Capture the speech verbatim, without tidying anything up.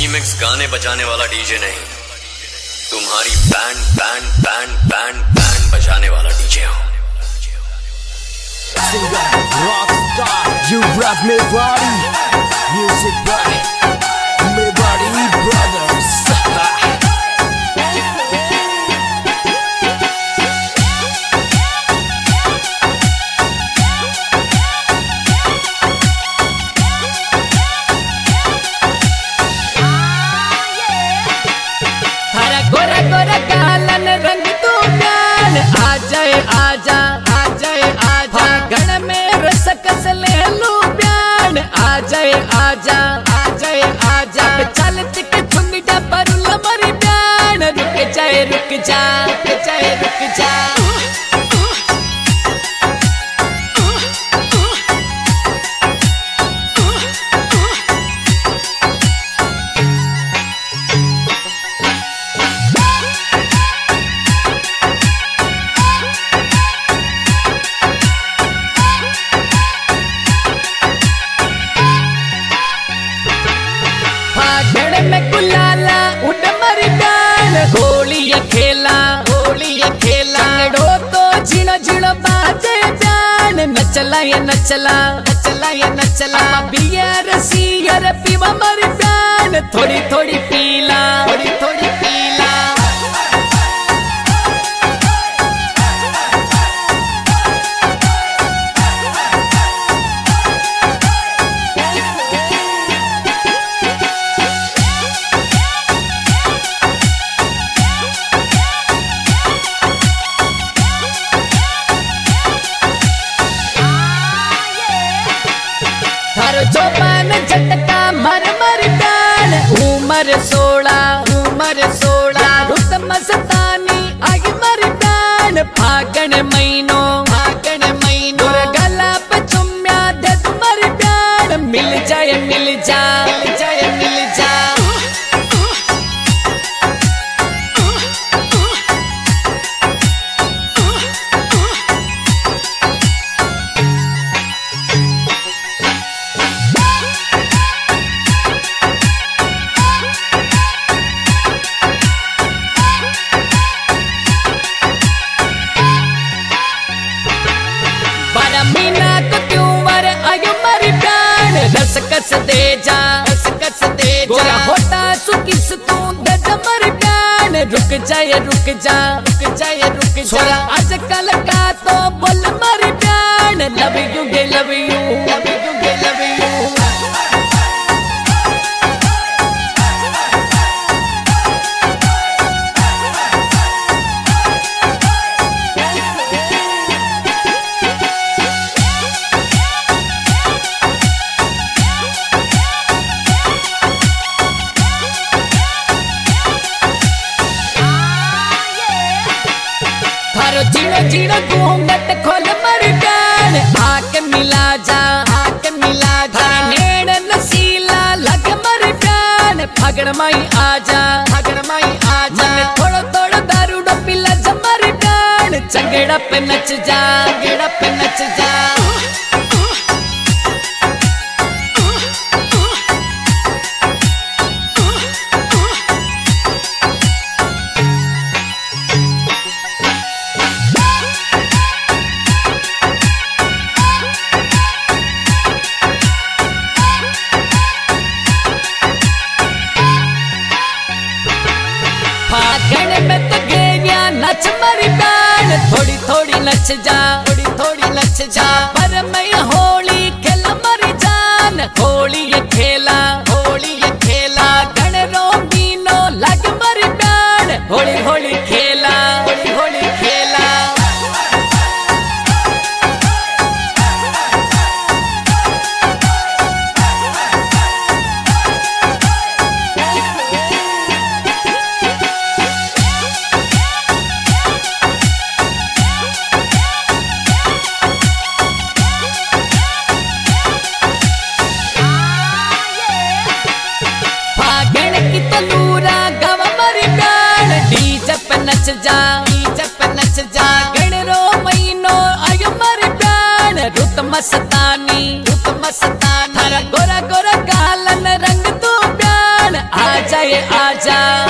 Remix गाने बजाने वाला डीजे नहीं, तुम्हारी band band band band band बजाने वाला डीजे हूँ। You rock me body, music body, me body brothers. Gora Gora कालन रंग तू प्यान आ जाए आजा आ जाए आजा गण में रस कस ले लू प्यान आ जाए आजा आ जाए आजा चल तिक छुंगटा पर लमरी प्यान रुक जाए रुक जा रुक जाए रुक जा में गुलाला उड़ मरी डाल होली ये खेला होली ये खेला डो तो झिनो झिनो बाजे जान नचला ये नचला नचला ये नचला बियर सियर पीवा मरी जान थोड़ी थोड़ी पीला थोड़ी थोड़ी पीला चौपान झटका मर मर डाल उमर सोला उमर सोला रुत मस्तानी आगे मर डाल फागण महीनो फागण महीनो गला पे चुम्या दे मर डाल मिल जाए मिल जा मिल जाए मिल जा रस कस दे जा रस कस दे जा होता सुकिस तू दे मर प्यान रुक जाए रुक जा रुक जाए रुक जा आजकल का तो बोल मर प्यान लव यू गे लव यू लव यू गे लव यू जीनो जीनो घूंघट खोल मर डाल आके मिला जा आके मिला जा नेड़ नसीला लग मर डाल फगड़ माई आजा फगड़ माई आजा थोड़ा थोड़ा दारू डो पिला जमर डाल चंगेड़ा पे नच जा चंगेड़ा पे नच जा फागण में तो गेरिया नच मरी डाल थोड़ी थोड़ी नच जा थोड़ी थोड़ी नच जा पर मैं होली खेला मरी जान होली ये खेला होली ये खेला गण रोंगीनो लग मरी डाल होली होली खेला होली होली खेला नच जा जप नच जा गण रो महीनो आयो मर प्राण रुत मस्तानी रुत मस्तानी गोरा गोरा कालन रंग तू प्यान आज जाए आजा।